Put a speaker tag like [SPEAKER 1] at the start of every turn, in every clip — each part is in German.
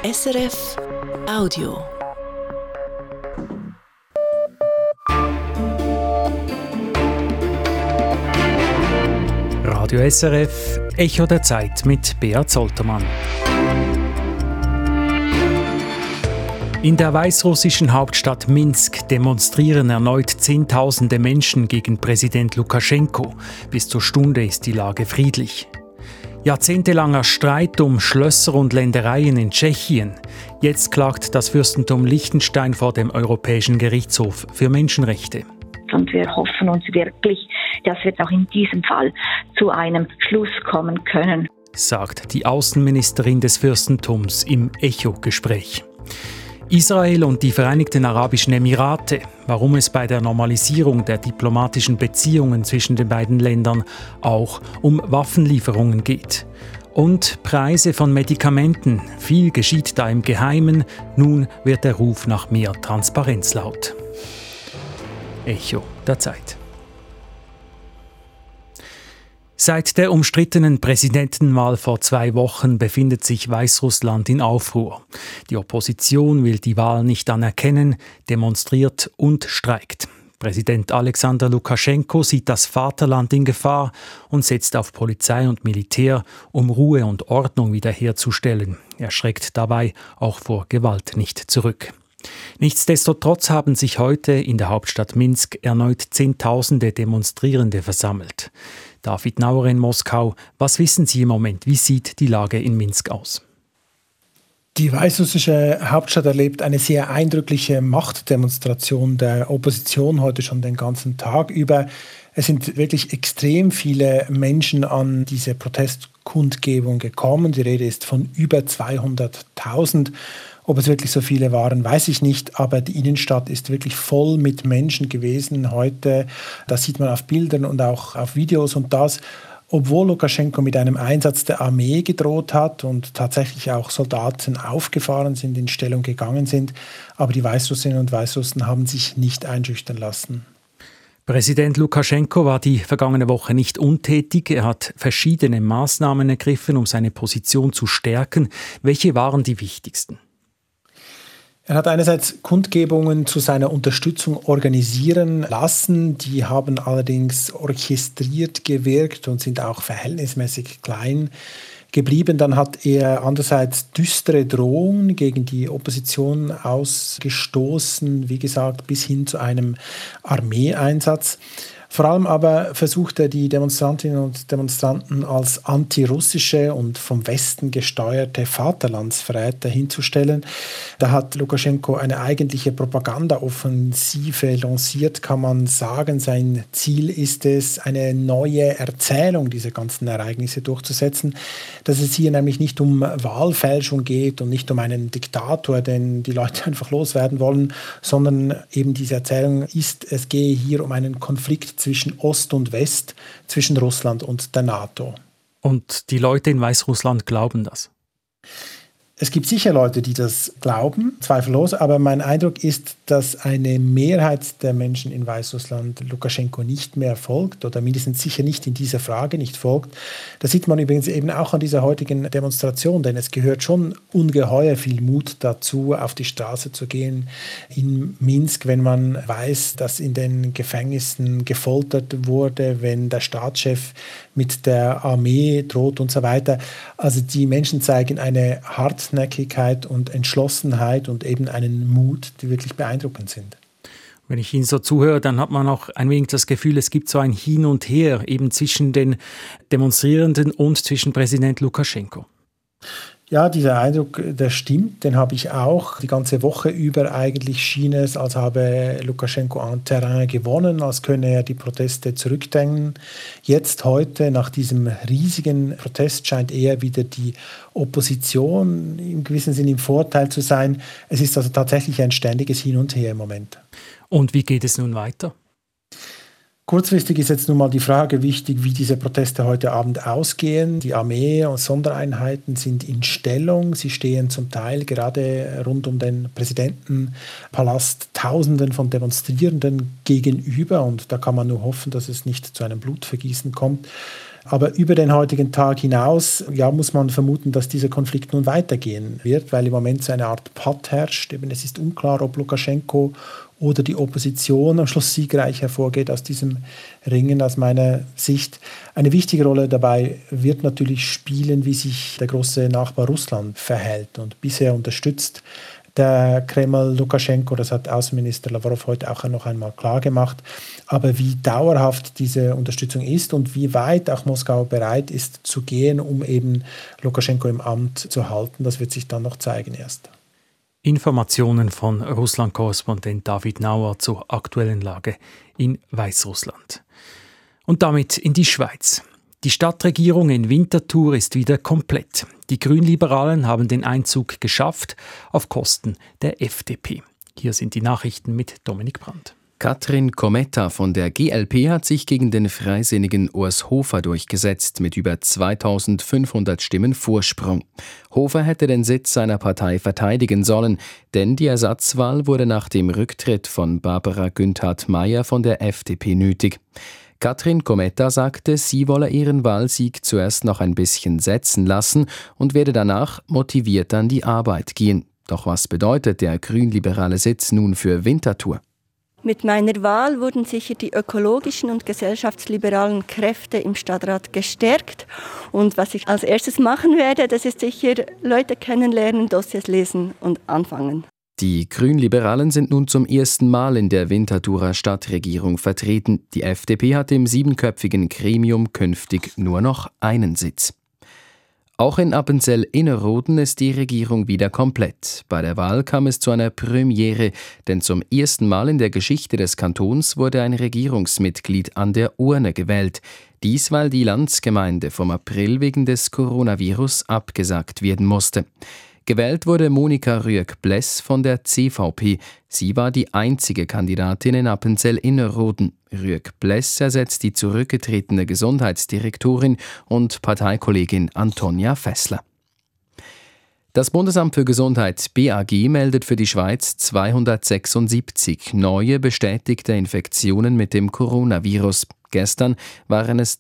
[SPEAKER 1] SRF Audio.
[SPEAKER 2] Radio SRF, Echo der Zeit mit Beat Zoltermann. In der weißrussischen Hauptstadt Minsk demonstrieren erneut Zehntausende Menschen gegen Präsident Lukaschenko. Bis zur Stunde ist die Lage friedlich. Jahrzehntelanger Streit um Schlösser und Ländereien in Tschechien. Jetzt klagt das Fürstentum Liechtenstein vor dem Europäischen Gerichtshof für Menschenrechte.
[SPEAKER 3] Und wir hoffen uns wirklich, dass wir auch in diesem Fall zu einem Schluss kommen können,
[SPEAKER 2] sagt die Außenministerin des Fürstentums im Echo-Gespräch. Israel und die Vereinigten Arabischen Emirate, warum es bei der Normalisierung der diplomatischen Beziehungen zwischen den beiden Ländern auch um Waffenlieferungen geht. Und Preise von Medikamenten. Viel geschieht da im Geheimen. Nun wird der Ruf nach mehr Transparenz laut. Echo der Zeit. Seit der umstrittenen Präsidentenwahl vor 2 Wochen befindet sich Weißrussland in Aufruhr. Die Opposition will die Wahl nicht anerkennen, demonstriert und streikt. Präsident Alexander Lukaschenko sieht das Vaterland in Gefahr und setzt auf Polizei und Militär, um Ruhe und Ordnung wiederherzustellen. Er schreckt dabei auch vor Gewalt nicht zurück. Nichtsdestotrotz haben sich heute in der Hauptstadt Minsk erneut Zehntausende Demonstrierende versammelt. David Nauer in Moskau, was wissen Sie im Moment? Wie sieht die Lage in Minsk aus?
[SPEAKER 4] Die weißrussische Hauptstadt erlebt eine sehr eindrückliche Machtdemonstration der Opposition heute schon den ganzen Tag über. Es sind wirklich extrem viele Menschen an diese Protestkundgebung gekommen. Die Rede ist von über 200.000. Ob es wirklich so viele waren, weiß ich nicht, aber die Innenstadt ist wirklich voll mit Menschen gewesen heute. Das sieht man auf Bildern und auch auf Videos, und das, obwohl Lukaschenko mit einem Einsatz der Armee gedroht hat und tatsächlich auch Soldaten aufgefahren sind, in Stellung gegangen sind. Aber die Weißrussinnen und Weißrussen haben sich nicht einschüchtern lassen.
[SPEAKER 2] Präsident Lukaschenko war die vergangene Woche nicht untätig. Er hat verschiedene Maßnahmen ergriffen, um seine Position zu stärken. Welche waren die wichtigsten?
[SPEAKER 4] Er hat einerseits Kundgebungen zu seiner Unterstützung organisieren lassen. Die haben allerdings orchestriert gewirkt und sind auch verhältnismäßig klein geblieben. Dann hat er andererseits düstere Drohungen gegen die Opposition ausgestoßen, wie gesagt, bis hin zu einem Armeeeinsatz. Vor allem aber versucht er, die Demonstrantinnen und Demonstranten als antirussische und vom Westen gesteuerte Vaterlandsverräter hinzustellen. Da hat Lukaschenko eine eigentliche Propagandaoffensive lanciert, kann man sagen. Sein Ziel ist es, eine neue Erzählung dieser ganzen Ereignisse durchzusetzen, dass es hier nämlich nicht um Wahlfälschung geht und nicht um einen Diktator, den die Leute einfach loswerden wollen, sondern eben diese Erzählung ist, es gehe hier um einen Konflikt zwischen Ost und West, zwischen Russland und der NATO.
[SPEAKER 2] Und die Leute in Weißrussland glauben das?
[SPEAKER 4] Es gibt sicher Leute, die das glauben, zweifellos, aber mein Eindruck ist, dass eine Mehrheit der Menschen in Weißrussland Lukaschenko nicht mehr folgt oder mindestens sicher nicht in dieser Frage nicht folgt. Das sieht man übrigens eben auch an dieser heutigen Demonstration, denn es gehört schon ungeheuer viel Mut dazu, auf die Straße zu gehen in Minsk, wenn man weiß, dass in den Gefängnissen gefoltert wurde, wenn der Staatschef mit der Armee droht und so weiter. Also die Menschen zeigen eine Hartnäckigkeit und Entschlossenheit und eben einen Mut, die wirklich beeindruckend sind.
[SPEAKER 2] Wenn ich Ihnen so zuhöre, dann hat man auch ein wenig das Gefühl, es gibt so ein Hin und Her eben zwischen den Demonstrierenden und zwischen Präsident Lukaschenko.
[SPEAKER 4] Ja, dieser Eindruck, der stimmt, den habe ich auch. Die ganze Woche über eigentlich schien es, als habe Lukaschenko an Terrain gewonnen, als könne er die Proteste zurückdrängen. Jetzt, heute, nach diesem riesigen Protest, scheint eher wieder die Opposition im gewissen Sinne im Vorteil zu sein. Es ist also tatsächlich ein ständiges Hin und Her im Moment.
[SPEAKER 2] Und wie geht es nun weiter?
[SPEAKER 4] Kurzfristig ist jetzt nun mal die Frage wichtig, wie diese Proteste heute Abend ausgehen. Die Armee und Sondereinheiten sind in Stellung. Sie stehen zum Teil gerade rund um den Präsidentenpalast Tausenden von Demonstrierenden gegenüber. Und da kann man nur hoffen, dass es nicht zu einem Blutvergießen kommt. Aber über den heutigen Tag hinaus muss man vermuten, dass dieser Konflikt nun weitergehen wird, weil im Moment so eine Art Patt herrscht. Eben, es ist unklar, ob Lukaschenko oder die Opposition am Schluss siegreich hervorgeht aus diesem Ringen. Aus meiner Sicht eine wichtige Rolle dabei wird natürlich spielen, wie sich der große Nachbar Russland verhält. Und bisher unterstützt der Kreml Lukaschenko, das hat Außenminister Lavrov heute auch noch einmal klar gemacht. Aber wie dauerhaft diese Unterstützung ist und wie weit auch Moskau bereit ist zu gehen, um eben Lukaschenko im Amt zu halten, das wird sich dann noch zeigen erst.
[SPEAKER 2] Informationen von Russland-Korrespondent David Nauer zur aktuellen Lage in Weißrussland. Und damit in die Schweiz. Die Stadtregierung in Winterthur ist wieder komplett. Die Grünliberalen haben den Einzug geschafft auf Kosten der FDP. Hier sind die Nachrichten mit Dominik Brandt.
[SPEAKER 5] Katrin Kometa von der GLP hat sich gegen den freisinnigen Urs Hofer durchgesetzt mit über 2500 Stimmen Vorsprung. Hofer hätte den Sitz seiner Partei verteidigen sollen, denn die Ersatzwahl wurde nach dem Rücktritt von Barbara Günthard-Meyer von der FDP nötig. Katrin Kometa sagte, sie wolle ihren Wahlsieg zuerst noch ein bisschen setzen lassen und werde danach motiviert an die Arbeit gehen. Doch was bedeutet der grünliberale Sitz nun für Winterthur?
[SPEAKER 6] Mit meiner Wahl wurden sicher die ökologischen und gesellschaftsliberalen Kräfte im Stadtrat gestärkt. Und was ich als erstes machen werde, das ist sicher Leute kennenlernen, Dossiers lesen und anfangen.
[SPEAKER 5] Die Grünliberalen sind nun zum ersten Mal in der Winterthurer Stadtregierung vertreten. Die FDP hat im 7-köpfigen Gremium künftig nur noch einen Sitz. Auch in Appenzell-Innerrhoden ist die Regierung wieder komplett. Bei der Wahl kam es zu einer Premiere, denn zum ersten Mal in der Geschichte des Kantons wurde ein Regierungsmitglied an der Urne gewählt. Dies, weil die Landsgemeinde vom April wegen des Coronavirus abgesagt werden musste. Gewählt wurde Monika Rüegg-Bless von der CVP. Sie war die einzige Kandidatin in Appenzell-Innerrhoden. Rüegg-Bless ersetzt die zurückgetretene Gesundheitsdirektorin und Parteikollegin Antonia Fessler. Das Bundesamt für Gesundheit (BAG) meldet für die Schweiz 276 neue bestätigte Infektionen mit dem Coronavirus. Gestern waren es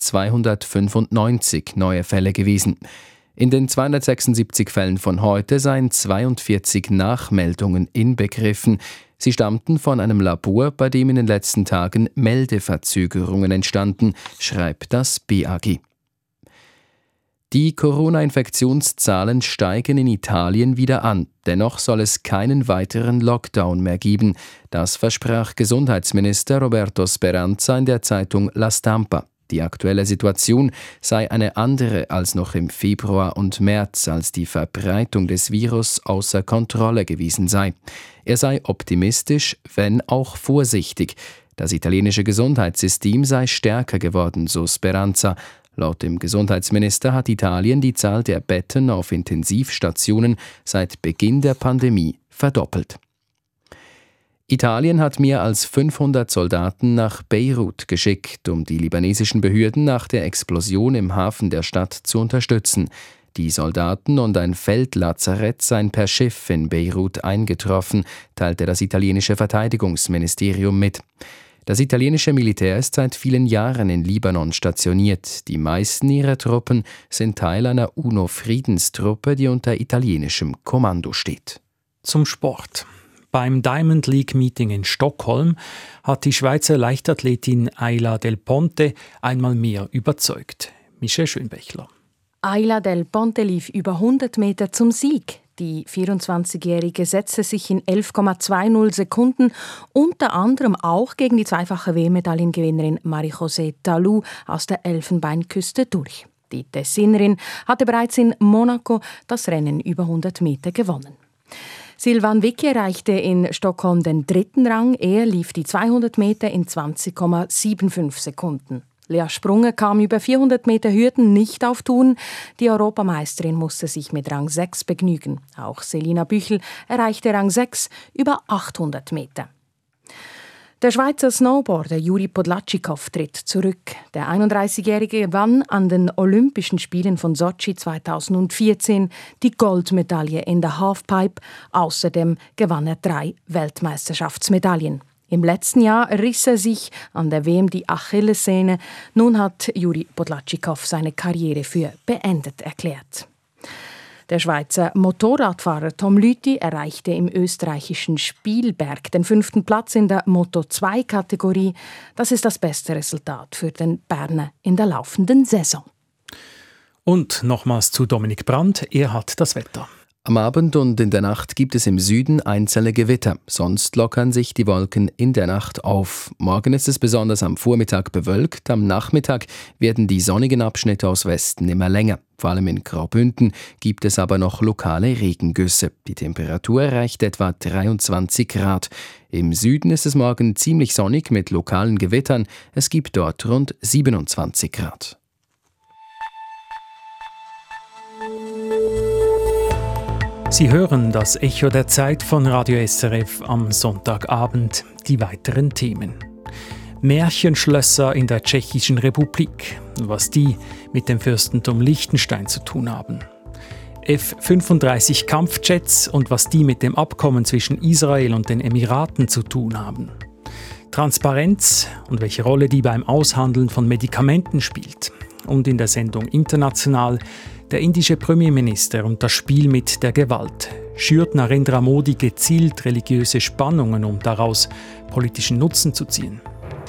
[SPEAKER 5] 295 neue Fälle gewesen. In den 276 Fällen von heute seien 42 Nachmeldungen inbegriffen. Sie stammten von einem Labor, bei dem in den letzten Tagen Meldeverzögerungen entstanden, schreibt das BAG. Die Corona-Infektionszahlen steigen in Italien wieder an. Dennoch soll es keinen weiteren Lockdown mehr geben. Das versprach Gesundheitsminister Roberto Speranza in der Zeitung La Stampa. Die aktuelle Situation sei eine andere als noch im Februar und März, als die Verbreitung des Virus außer Kontrolle gewesen sei. Er sei optimistisch, wenn auch vorsichtig. Das italienische Gesundheitssystem sei stärker geworden, so Speranza. Laut dem Gesundheitsminister hat Italien die Zahl der Betten auf Intensivstationen seit Beginn der Pandemie verdoppelt. Italien hat mehr als 500 Soldaten nach Beirut geschickt, um die libanesischen Behörden nach der Explosion im Hafen der Stadt zu unterstützen. Die Soldaten und ein Feldlazarett seien per Schiff in Beirut eingetroffen, teilte das italienische Verteidigungsministerium mit. Das italienische Militär ist seit vielen Jahren in Libanon stationiert. Die meisten ihrer Truppen sind Teil einer UNO-Friedenstruppe, die unter italienischem Kommando steht.
[SPEAKER 2] Zum Sport. Beim Diamond League Meeting in Stockholm hat die Schweizer Leichtathletin Ayla Del Ponte einmal mehr überzeugt. Michelle Schönbächler.
[SPEAKER 7] Ayla Del Ponte lief über 100 Meter zum Sieg. Die 24-Jährige setzte sich in 11,20 Sekunden unter anderem auch gegen die zweifache WM-Medaillengewinnerin Marie-José Talou aus der Elfenbeinküste durch. Die Tessinerin hatte bereits in Monaco das Rennen über 100 Meter gewonnen. Silvan Vicky erreichte in Stockholm den 3. Rang. Er lief die 200 Meter in 20,75 Sekunden. Lea Sprunge kam über 400 Meter Hürden nicht auf Touren. Die Europameisterin musste sich mit Rang 6 begnügen. Auch Selina Büchel erreichte Rang 6 über 800 Meter. Der Schweizer Snowboarder Juri Podlatschikow tritt zurück. Der 31-Jährige gewann an den Olympischen Spielen von Sotschi 2014 die Goldmedaille in der Halfpipe. Außerdem gewann er 3 Weltmeisterschaftsmedaillen. Im letzten Jahr riss er sich an der WM die Achillessehne. Nun hat Juri Podlazhikov seine Karriere für beendet erklärt. Der Schweizer Motorradfahrer Tom Lüthi erreichte im österreichischen Spielberg den 5. Platz in der Moto2-Kategorie. Das ist das beste Resultat für den Berner in der laufenden Saison.
[SPEAKER 2] Und nochmals zu Dominik Brandt, er hat das Wetter.
[SPEAKER 5] Am Abend und in der Nacht gibt es im Süden einzelne Gewitter. Sonst lockern sich die Wolken in der Nacht auf. Morgen ist es besonders am Vormittag bewölkt. Am Nachmittag werden die sonnigen Abschnitte aus Westen immer länger. Vor allem in Graubünden gibt es aber noch lokale Regengüsse. Die Temperatur erreicht etwa 23 Grad. Im Süden ist es morgen ziemlich sonnig mit lokalen Gewittern. Es gibt dort rund 27 Grad.
[SPEAKER 2] Sie hören das Echo der Zeit von Radio SRF am Sonntagabend. Die weiteren Themen. Märchenschlösser in der Tschechischen Republik, was die mit dem Fürstentum Liechtenstein zu tun haben. F-35 Kampfjets und was die mit dem Abkommen zwischen Israel und den Emiraten zu tun haben. Transparenz und welche Rolle die beim Aushandeln von Medikamenten spielt. Und in der Sendung International der indische Premierminister und das Spiel mit der Gewalt. Schürt Narendra Modi gezielt religiöse Spannungen, um daraus politischen Nutzen zu ziehen?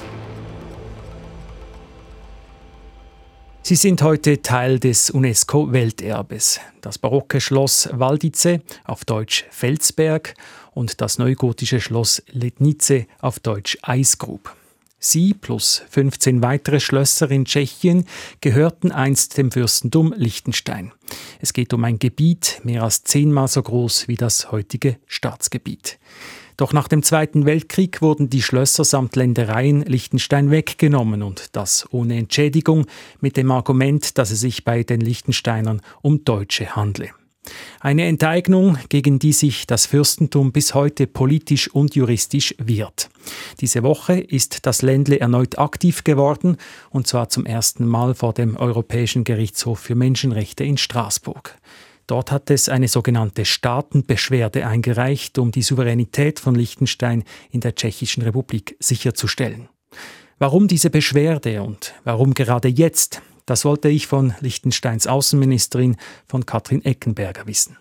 [SPEAKER 2] Sie sind heute Teil des UNESCO-Welterbes. Das barocke Schloss Waldice, auf Deutsch Felsberg, und das neugotische Schloss Lednice, auf Deutsch Eisgrub. Sie plus 15 weitere Schlösser in Tschechien gehörten einst dem Fürstentum Liechtenstein. Es geht um ein Gebiet mehr als 10-mal so groß wie das heutige Staatsgebiet. Doch nach dem Zweiten Weltkrieg wurden die Schlösser samt Ländereien Liechtenstein weggenommen und das ohne Entschädigung mit dem Argument, dass es sich bei den Liechtensteinern um Deutsche handle. Eine Enteignung, gegen die sich das Fürstentum bis heute politisch und juristisch wehrt. Diese Woche ist das Ländle erneut aktiv geworden, und zwar zum ersten Mal vor dem Europäischen Gerichtshof für Menschenrechte in Straßburg. Dort hat es eine sogenannte Staatenbeschwerde eingereicht, um die Souveränität von Liechtenstein in der Tschechischen Republik sicherzustellen. Warum diese Beschwerde und warum gerade jetzt? Das wollte ich von Liechtensteins Außenministerin, von Katrin Eckenberger, wissen.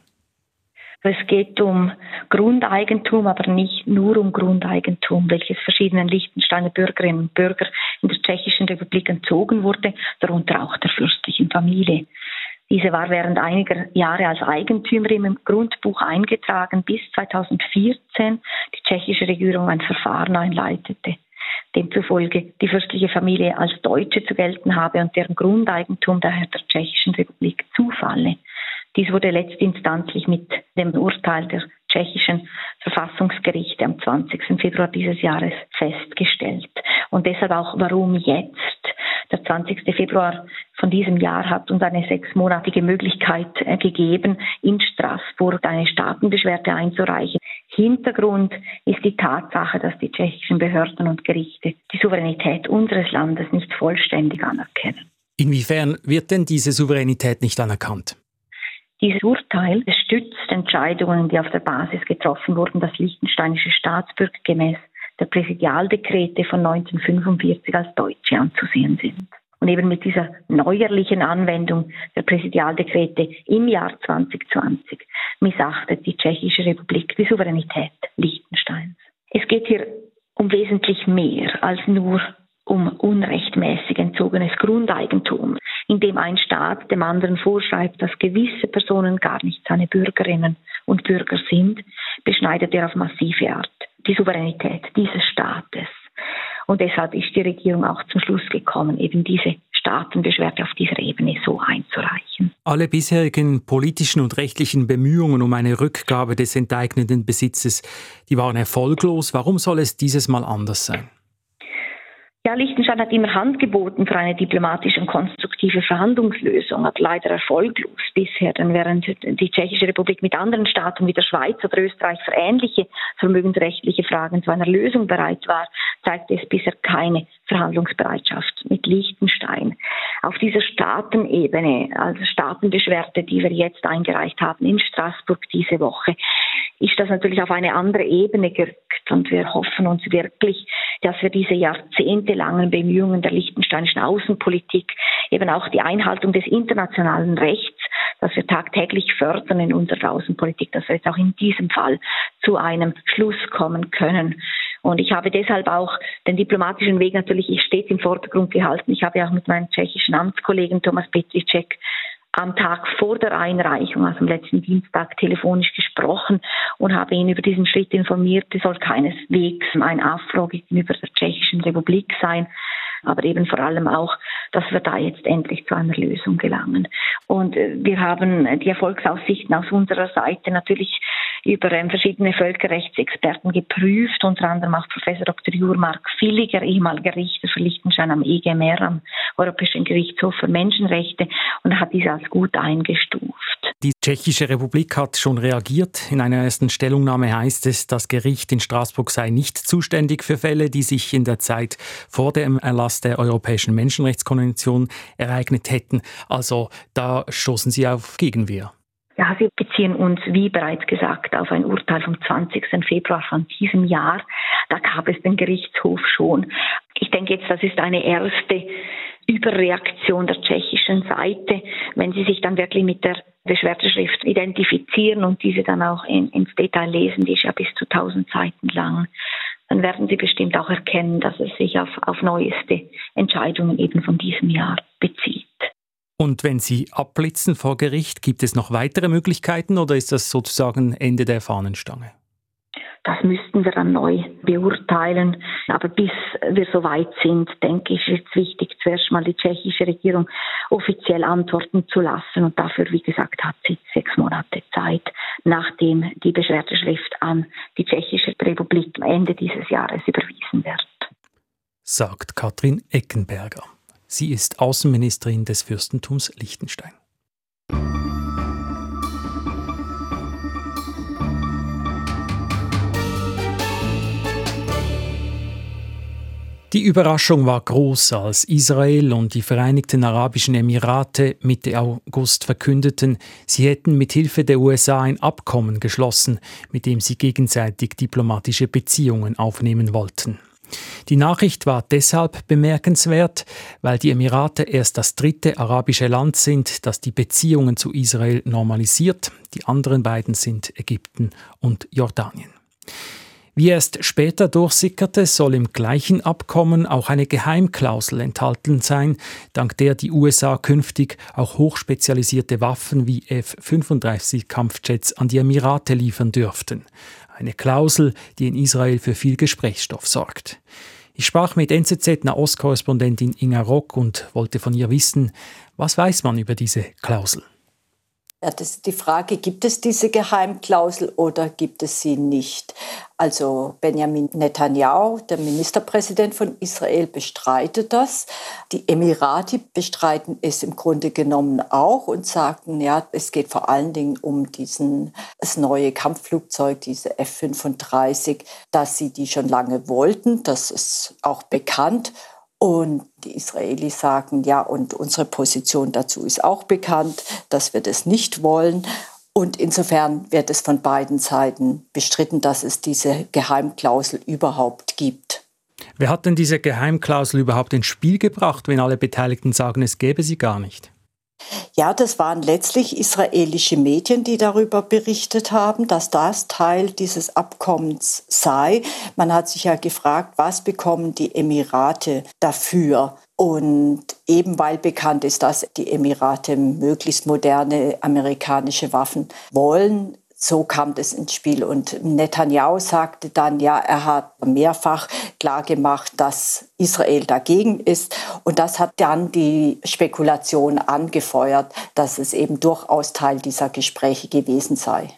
[SPEAKER 3] Es geht um Grundeigentum, aber nicht nur um Grundeigentum, welches verschiedenen Liechtensteiner Bürgerinnen und Bürgern in der Tschechischen Republik entzogen wurde, darunter auch der fürstlichen Familie. Diese war während einiger Jahre als Eigentümerin im Grundbuch eingetragen, bis 2014 die tschechische Regierung ein Verfahren einleitete, demzufolge die fürstliche Familie als Deutsche zu gelten habe und deren Grundeigentum daher der Tschechischen Republik zufalle. Dies wurde letztinstanzlich mit dem Urteil der tschechischen Verfassungsgerichte am 20. Februar dieses Jahres festgestellt. Und deshalb auch, warum jetzt? Der 20. Februar von diesem Jahr hat uns eine 6-monatige Möglichkeit gegeben, in Straßburg eine Staatenbeschwerde einzureichen. Hintergrund ist die Tatsache, dass die tschechischen Behörden und Gerichte die Souveränität unseres Landes nicht vollständig anerkennen.
[SPEAKER 2] Inwiefern wird denn diese Souveränität nicht anerkannt?
[SPEAKER 3] Dieses Urteil stützt Entscheidungen, die auf der Basis getroffen wurden, dass liechtensteinische Staatsbürger gemäß der Präsidialdekrete von 1945 als Deutsche anzusehen sind. Und eben mit dieser neuerlichen Anwendung der Präsidialdekrete im Jahr 2020 missachtet die Tschechische Republik die Souveränität Liechtensteins. Es geht hier um wesentlich mehr als nur um unrechtmäßig entzogenes Grundeigentum, indem ein Staat dem anderen vorschreibt, dass gewisse Personen gar nicht seine Bürgerinnen und Bürger sind, beschneidet er auf massive Art die Souveränität dieses Staates. Und deshalb ist die Regierung auch zum Schluss gekommen, eben diese Staatenbeschwerde auf dieser Ebene so einzureichen.
[SPEAKER 2] Alle bisherigen politischen und rechtlichen Bemühungen um eine Rückgabe des enteigneten Besitzes, die waren erfolglos. Warum soll es dieses Mal anders sein?
[SPEAKER 3] Ja, Liechtenstein hat immer Hand geboten für eine diplomatische und konstruktive Verhandlungslösung, aber leider erfolglos bisher. Denn während die Tschechische Republik mit anderen Staaten wie der Schweiz oder Österreich für ähnliche vermögensrechtliche Fragen zu einer Lösung bereit war, zeigte es bisher keine Verhandlungsbereitschaft mit Liechtenstein. Auf dieser Staatenebene, also Staatenbeschwerde, die wir jetzt eingereicht haben in Straßburg diese Woche, ist das natürlich auf eine andere Ebene gerückt. Und wir hoffen uns wirklich, dass wir diese jahrzehntelangen Bemühungen der liechtensteinischen Außenpolitik, eben auch die Einhaltung des internationalen Rechts, das wir tagtäglich fördern in unserer Außenpolitik, dass wir jetzt auch in diesem Fall zu einem Schluss kommen können. Und ich habe deshalb auch den diplomatischen Weg natürlich stets im Vordergrund gehalten. Ich habe ja auch mit meinem tschechischen Amtskollegen Thomas Petříček am Tag vor der Einreichung, also am letzten Dienstag, telefonisch gesprochen und habe ihn über diesen Schritt informiert. Es soll keineswegs ein Affront gegenüber der Tschechischen Republik sein, aber eben vor allem auch, dass wir da jetzt endlich zu einer Lösung gelangen. Und wir haben die Erfolgsaussichten aus unserer Seite natürlich über verschiedene Völkerrechtsexperten geprüft, unter anderem auch Professor Dr. Jurmark Villiger, ehemaliger Richter für Liechtenstein am EGMR, am Europäischen Gerichtshof für Menschenrechte, und hat dies als gut eingestuft.
[SPEAKER 2] Die Tschechische Republik hat schon reagiert. In einer ersten Stellungnahme heißt es, das Gericht in Straßburg sei nicht zuständig für Fälle, die sich in der Zeit vor dem Erlass der Europäischen Menschenrechtskonvention ereignet hätten. Also da stoßen Sie auf Gegenwehr.
[SPEAKER 3] Ja, wir beziehen uns, wie bereits gesagt, auf ein Urteil vom 20. Februar von diesem Jahr. Da gab es den Gerichtshof schon. Ich denke jetzt, das ist eine erste Überreaktion der tschechischen Seite. Wenn Sie sich dann wirklich mit der Beschwerdeschrift identifizieren und diese dann auch ins Detail lesen, die ist ja bis zu 1000 Seiten lang, dann werden Sie bestimmt auch erkennen, dass es sich auf neueste Entscheidungen eben von diesem Jahr bezieht.
[SPEAKER 2] Und wenn Sie abblitzen vor Gericht, gibt es noch weitere Möglichkeiten oder ist das sozusagen Ende der Fahnenstange?
[SPEAKER 3] Das müssten wir dann neu beurteilen. Aber bis wir so weit sind, denke ich, ist es wichtig, zuerst mal die tschechische Regierung offiziell antworten zu lassen. Und dafür, wie gesagt, hat sie 6 Monate Zeit, nachdem die Beschwerdeschrift an die Tschechische Republik Ende dieses Jahres überwiesen wird.
[SPEAKER 2] Sagt Katrin Eckenberger. Sie ist Außenministerin des Fürstentums Liechtenstein. Die Überraschung war groß, als Israel und die Vereinigten Arabischen Emirate Mitte August verkündeten, sie hätten mit Hilfe der USA ein Abkommen geschlossen, mit dem sie gegenseitig diplomatische Beziehungen aufnehmen wollten. Die Nachricht war deshalb bemerkenswert, weil die Emirate erst das 3. arabische Land sind, das die Beziehungen zu Israel normalisiert. Die anderen beiden sind Ägypten und Jordanien. Wie erst später durchsickerte, soll im gleichen Abkommen auch eine Geheimklausel enthalten sein, dank der die USA künftig auch hochspezialisierte Waffen wie F-35-Kampfjets an die Emirate liefern dürften. Eine Klausel, die in Israel für viel Gesprächsstoff sorgt. Ich sprach mit NZZ-Nahostkorrespondentin Inga Rock und wollte von ihr wissen, was weiß man über diese Klausel?
[SPEAKER 8] Ja, das ist die Frage, gibt es diese Geheimklausel oder gibt es sie nicht? Also Benjamin Netanyahu, der Ministerpräsident von Israel, bestreitet das. Die Emirate bestreiten es im Grunde genommen auch und sagen, ja, es geht vor allen Dingen um das neue Kampfflugzeug, diese F-35, dass sie die schon lange wollten. Das ist auch bekannt. Und die Israelis sagen, ja, und unsere Position dazu ist auch bekannt, dass wir das nicht wollen. Und insofern wird es von beiden Seiten bestritten, dass es diese Geheimklausel überhaupt gibt.
[SPEAKER 2] Wer hat denn diese Geheimklausel überhaupt ins Spiel gebracht, wenn alle Beteiligten sagen, es gäbe sie gar nicht?
[SPEAKER 8] Ja, das waren letztlich israelische Medien, die darüber berichtet haben, dass das Teil dieses Abkommens sei. Man hat sich ja gefragt, was bekommen die Emirate dafür? Und eben weil bekannt ist, dass die Emirate möglichst moderne amerikanische Waffen wollen, so kam das ins Spiel. Und Netanyahu sagte dann, ja, er hat mehrfach klargemacht, dass Israel dagegen ist. Und das hat dann die Spekulation angefeuert, dass es eben durchaus Teil dieser Gespräche gewesen sei.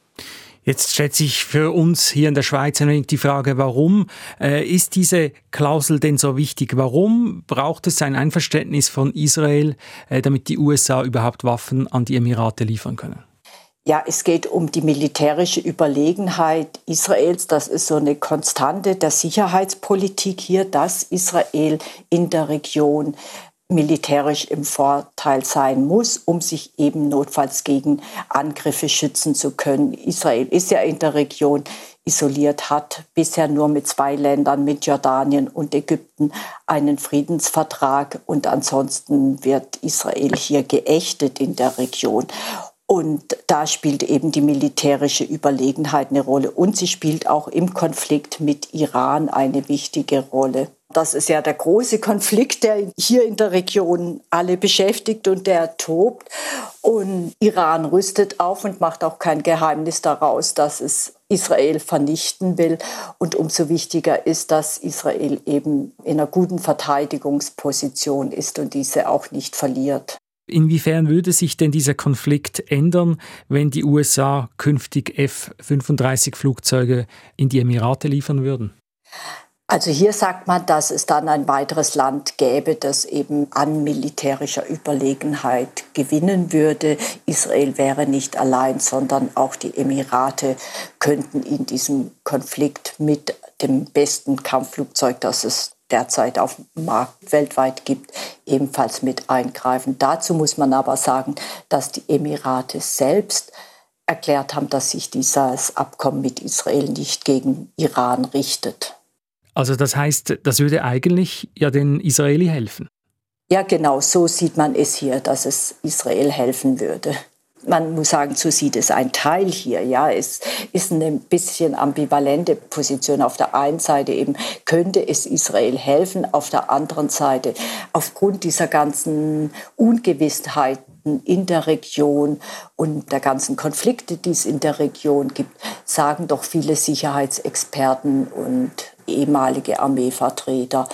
[SPEAKER 2] Jetzt stellt sich für uns hier in der Schweiz ein wenig die Frage, warum ist diese Klausel denn so wichtig? Warum braucht es ein Einverständnis von Israel, damit die USA überhaupt Waffen an die Emirate liefern können?
[SPEAKER 8] Ja, es geht um die militärische Überlegenheit Israels. Das ist so eine Konstante der Sicherheitspolitik hier, dass Israel in der Region militärisch im Vorteil sein muss, um sich eben notfalls gegen Angriffe schützen zu können. Israel ist ja in der Region isoliert, hat bisher nur mit 2 Ländern, mit Jordanien und Ägypten, einen Friedensvertrag. Und ansonsten wird Israel hier geächtet in der Region. Und da spielt eben die militärische Überlegenheit eine Rolle. Und sie spielt auch im Konflikt mit Iran eine wichtige Rolle. Das ist ja der große Konflikt, der hier in der Region alle beschäftigt und der tobt. Und Iran rüstet auf und macht auch kein Geheimnis daraus, dass es Israel vernichten will. Und umso wichtiger ist, dass Israel eben in einer guten Verteidigungsposition ist und diese auch nicht verliert.
[SPEAKER 2] Inwiefern würde sich denn dieser Konflikt ändern, wenn die USA künftig F-35-Flugzeuge in die Emirate liefern würden?
[SPEAKER 8] Also hier sagt man, dass es dann ein weiteres Land gäbe, das eben an militärischer Überlegenheit gewinnen würde. Israel wäre nicht allein, sondern auch die Emirate könnten in diesem Konflikt mit dem besten Kampfflugzeug, das es derzeit auf dem Markt weltweit gibt, ebenfalls mit eingreifen. Dazu muss man aber sagen, dass die Emirate selbst erklärt haben, dass sich dieses Abkommen mit Israel nicht gegen Iran richtet.
[SPEAKER 2] Also das heißt, das würde eigentlich ja den Israeli helfen?
[SPEAKER 8] Ja, genau, so sieht man es hier, dass es Israel helfen würde. Man muss sagen, so sieht es ein Teil hier. Ja, es ist eine bisschen ambivalente Position. Auf der einen Seite eben könnte es Israel helfen, auf der anderen Seite aufgrund dieser ganzen Ungewissheiten in der Region und der ganzen Konflikte, die es in der Region gibt, sagen doch viele Sicherheitsexperten und ehemalige Armeevertreter,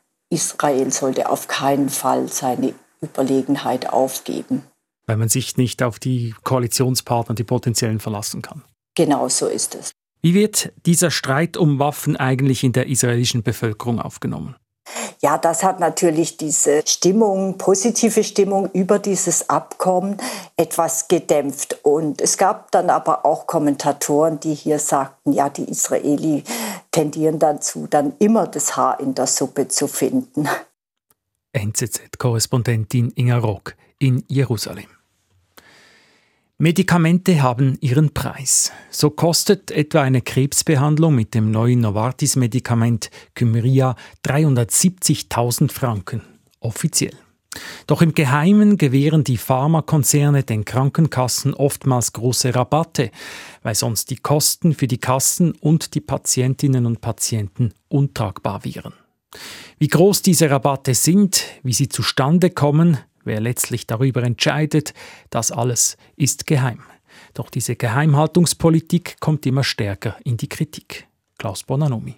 [SPEAKER 8] Israel sollte auf keinen Fall seine Überlegenheit aufgeben.
[SPEAKER 2] Weil man sich nicht auf die Koalitionspartner, die potenziellen, verlassen kann.
[SPEAKER 8] Genau so ist es.
[SPEAKER 2] Wie wird dieser Streit um Waffen eigentlich in der israelischen Bevölkerung aufgenommen?
[SPEAKER 8] Ja, das hat natürlich diese Stimmung, positive Stimmung über dieses Abkommen etwas gedämpft. Und es gab dann aber auch Kommentatoren, die hier sagten, ja, die Israeli tendieren dazu, dann immer das Haar in der Suppe zu finden.
[SPEAKER 2] NZZ-Korrespondentin Inga Rock in Jerusalem. Medikamente haben ihren Preis. So kostet etwa eine Krebsbehandlung mit dem neuen Novartis-Medikament Kymriah 370.000 Franken, offiziell. Doch im Geheimen gewähren die Pharmakonzerne den Krankenkassen oftmals große Rabatte, weil sonst die Kosten für die Kassen und die Patientinnen und Patienten untragbar wären. Wie groß diese Rabatte sind, wie sie zustande kommen, wer letztlich darüber entscheidet, das alles ist geheim. Doch diese Geheimhaltungspolitik kommt immer stärker in die Kritik. Klaus Bonanomi.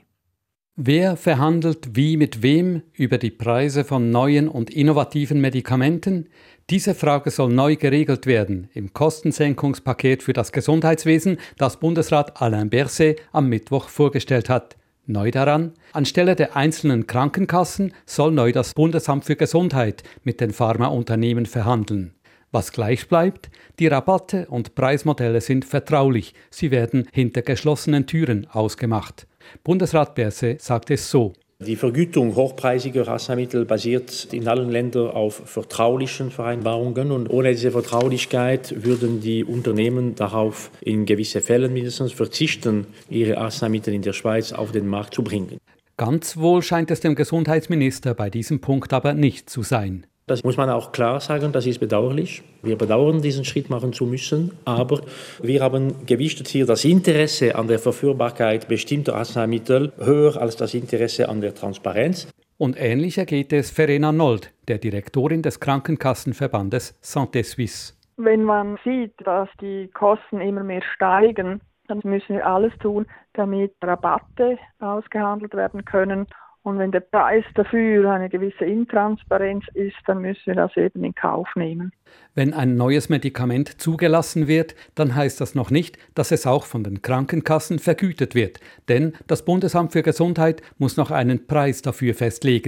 [SPEAKER 9] Wer verhandelt wie mit wem über die Preise von neuen und innovativen Medikamenten? Diese Frage soll neu geregelt werden im Kostensenkungspaket für das Gesundheitswesen, das Bundesrat Alain Berset am Mittwoch vorgestellt hat. Neu daran, anstelle der einzelnen Krankenkassen soll neu das Bundesamt für Gesundheit mit den Pharmaunternehmen verhandeln. Was gleich bleibt, die Rabatte und Preismodelle sind vertraulich, sie werden hinter geschlossenen Türen ausgemacht. Bundesrat Berset sagt es so.
[SPEAKER 10] Die Vergütung hochpreisiger Arzneimittel basiert in allen Ländern auf vertraulichen Vereinbarungen und ohne diese Vertraulichkeit würden die Unternehmen darauf in gewissen Fällen mindestens verzichten, ihre Arzneimittel in der Schweiz auf den Markt zu bringen.
[SPEAKER 9] Ganz wohl scheint es dem Gesundheitsminister bei diesem Punkt aber nicht zu sein.
[SPEAKER 10] Das muss man auch klar sagen, das ist bedauerlich. Wir bedauern, diesen Schritt machen zu müssen, aber wir haben gewichtet hier das Interesse an der Verfügbarkeit bestimmter Arzneimittel höher als das Interesse an der Transparenz.
[SPEAKER 9] Und ähnlich ergeht es Verena Nold, der Direktorin des Krankenkassenverbandes Santé Suisse.
[SPEAKER 11] Wenn man sieht, dass die Kosten immer mehr steigen, dann müssen wir alles tun, damit Rabatte ausgehandelt werden können. Und wenn der Preis dafür eine gewisse Intransparenz ist, dann müssen wir das eben in Kauf nehmen.
[SPEAKER 9] Wenn ein neues Medikament zugelassen wird, dann heißt das noch nicht, dass es auch von den Krankenkassen vergütet wird. Denn das Bundesamt für Gesundheit muss noch einen Preis dafür festlegen.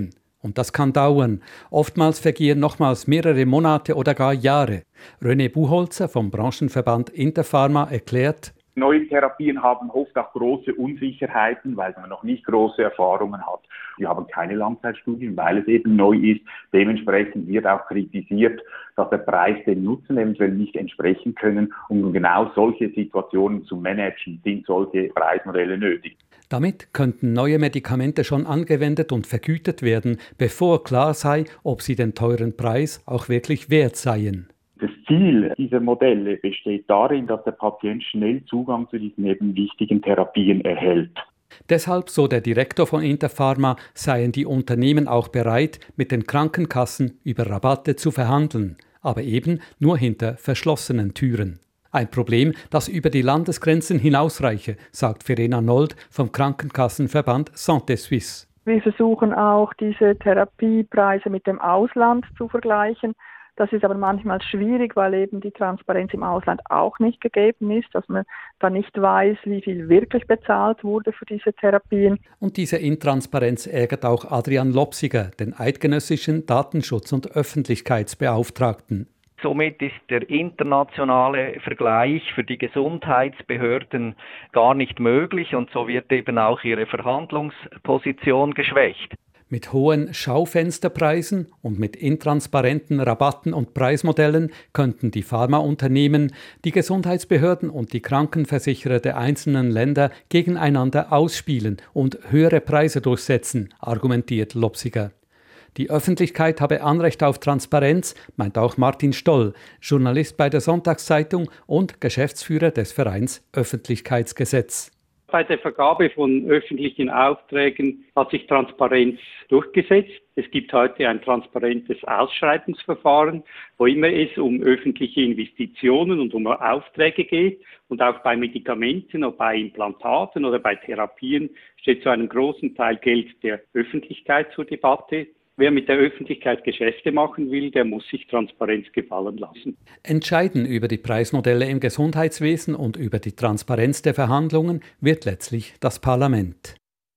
[SPEAKER 9] Und das kann dauern. Oftmals vergehen nochmals mehrere Monate oder gar Jahre. René Buchholzer vom Branchenverband Interpharma erklärt:
[SPEAKER 12] Neue Therapien haben oft auch große Unsicherheiten, weil man noch nicht große Erfahrungen hat. Wir haben keine Langzeitstudien, weil es eben neu ist. Dementsprechend wird auch kritisiert, dass der Preis den Nutzen eventuell nicht entsprechen können. Um genau solche Situationen zu managen, sind solche Preismodelle nötig.
[SPEAKER 9] Damit könnten neue Medikamente schon angewendet und vergütet werden, bevor klar sei, ob sie den teuren Preis auch wirklich wert seien.
[SPEAKER 12] Das Ziel dieser Modelle besteht darin, dass der Patient schnell Zugang zu diesen eben wichtigen Therapien erhält.
[SPEAKER 9] Deshalb, so der Direktor von Interpharma, seien die Unternehmen auch bereit, mit den Krankenkassen über Rabatte zu verhandeln, aber eben nur hinter verschlossenen Türen. Ein Problem, das über die Landesgrenzen hinausreiche, sagt Verena Nold vom Krankenkassenverband Santé Suisse.
[SPEAKER 11] Wir versuchen auch, diese Therapiepreise mit dem Ausland zu vergleichen. Das ist aber manchmal schwierig, weil eben die Transparenz im Ausland auch nicht gegeben ist, dass man da nicht weiß, wie viel wirklich bezahlt wurde für diese Therapien.
[SPEAKER 9] Und diese Intransparenz ärgert auch Adrian Lopsiger, den eidgenössischen Datenschutz- und Öffentlichkeitsbeauftragten.
[SPEAKER 13] Somit ist der internationale Vergleich für die Gesundheitsbehörden gar nicht möglich und so wird eben auch ihre Verhandlungsposition geschwächt.
[SPEAKER 9] Mit hohen Schaufensterpreisen und mit intransparenten Rabatten und Preismodellen könnten die Pharmaunternehmen, die Gesundheitsbehörden und die Krankenversicherer der einzelnen Länder gegeneinander ausspielen und höhere Preise durchsetzen, argumentiert Lopsiger. Die Öffentlichkeit habe Anrecht auf Transparenz, meint auch Martin Stoll, Journalist bei der Sonntagszeitung und Geschäftsführer des Vereins Öffentlichkeitsgesetz.
[SPEAKER 14] Bei der Vergabe von öffentlichen Aufträgen hat sich Transparenz durchgesetzt. Es gibt heute ein transparentes Ausschreibungsverfahren, wo immer es um öffentliche Investitionen und um Aufträge geht. Und auch bei Medikamenten oder bei Implantaten oder bei Therapien steht zu einem großen Teil Geld der Öffentlichkeit zur Debatte. Wer mit der Öffentlichkeit Geschäfte machen will, der muss sich Transparenz gefallen lassen.
[SPEAKER 9] Entscheiden über die Preismodelle im Gesundheitswesen und über die Transparenz der Verhandlungen wird letztlich das Parlament.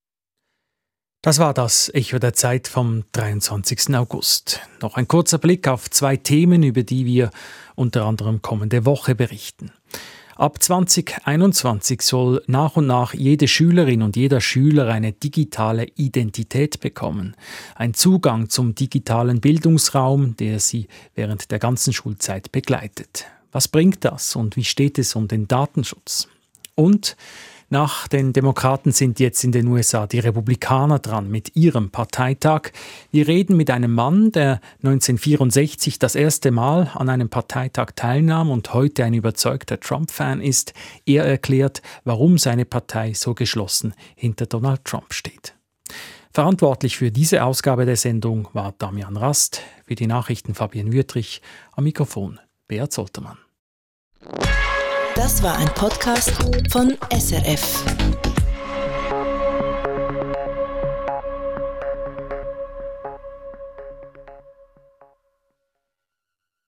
[SPEAKER 2] Das war das Echo der Zeit vom 23. August. Noch ein kurzer Blick auf 2 Themen, über die wir unter anderem kommende Woche berichten. Ab 2021 soll nach und nach jede Schülerin und jeder Schüler eine digitale Identität bekommen. Ein Zugang zum digitalen Bildungsraum, der sie während der ganzen Schulzeit begleitet. Was bringt das und wie steht es um den Datenschutz? Und nach den Demokraten sind jetzt in den USA die Republikaner dran mit ihrem Parteitag. Wir reden mit einem Mann, der 1964 das erste Mal an einem Parteitag teilnahm und heute ein überzeugter Trump-Fan ist. Er erklärt, warum seine Partei so geschlossen hinter Donald Trump steht. Verantwortlich für diese Ausgabe der Sendung war Damian Rast, für die Nachrichten Fabian Wüttrich, am Mikrofon Beat Zoltermann.
[SPEAKER 1] Das war ein Podcast von SRF.